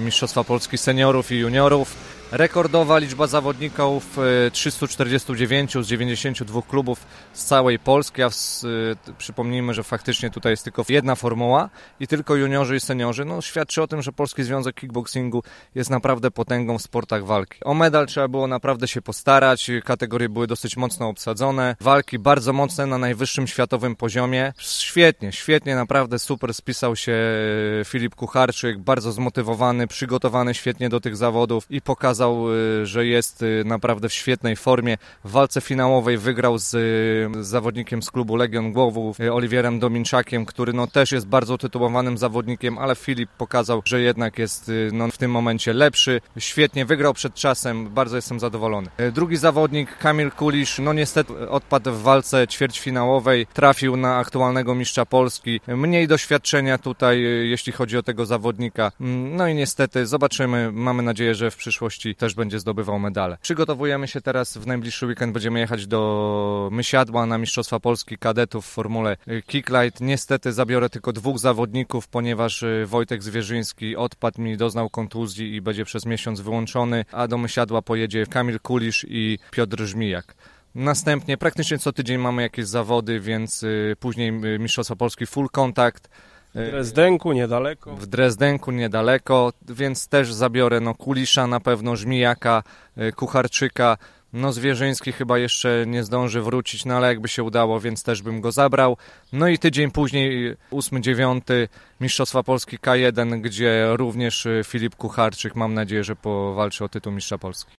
Mistrzostwa Polski seniorów i juniorów. Rekordowa liczba zawodników 349 z 92 klubów z całej Polski, a przypomnijmy, że faktycznie tutaj jest tylko jedna formuła i tylko juniorzy i seniorzy. No, świadczy o tym, że Polski Związek Kickboxingu jest naprawdę potęgą w sportach walki. O medal trzeba było naprawdę się postarać, kategorie były dosyć mocno obsadzone, walki bardzo mocne na najwyższym światowym poziomie. Świetnie, naprawdę super spisał się Filip Kucharczyk, bardzo zmotywowany, przygotowany świetnie do tych zawodów i pokazał, że jest naprawdę w świetnej formie. W walce finałowej wygrał z zawodnikiem z klubu Legion Głogów, Oliwierem Dominczakiem, który też jest bardzo tytułowanym zawodnikiem, ale Filip pokazał, że jednak jest w tym momencie lepszy. Świetnie wygrał przed czasem, bardzo jestem zadowolony. Drugi zawodnik, Kamil Kulisz, niestety odpadł w walce ćwierćfinałowej, trafił na aktualnego mistrza Polski. Mniej doświadczenia tutaj, jeśli chodzi o tego zawodnika. No i niestety zobaczymy, mamy nadzieję, że w przyszłości też będzie zdobywał medale. Przygotowujemy się teraz, w najbliższy weekend będziemy jechać do Mysiadła na Mistrzostwa Polski kadetów w formule Kicklight. Niestety zabiorę tylko 2 zawodników, ponieważ Wojtek Zwierzyński odpadł mi, doznał kontuzji i będzie przez miesiąc wyłączony, a do Mysiadła pojedzie Kamil Kulisz i Piotr Żmijak. Następnie praktycznie co tydzień mamy jakieś zawody, więc później Mistrzostwa Polski full contact. W Drezdenku niedaleko, więc też zabiorę Kulisza na pewno, Żmijaka, Kucharczyka. Zwierzyński chyba jeszcze nie zdąży wrócić, ale jakby się udało, więc też bym go zabrał. No i tydzień później, 8-9, Mistrzostwa Polski K1, gdzie również Filip Kucharczyk, mam nadzieję, że powalczy o tytuł mistrza Polski.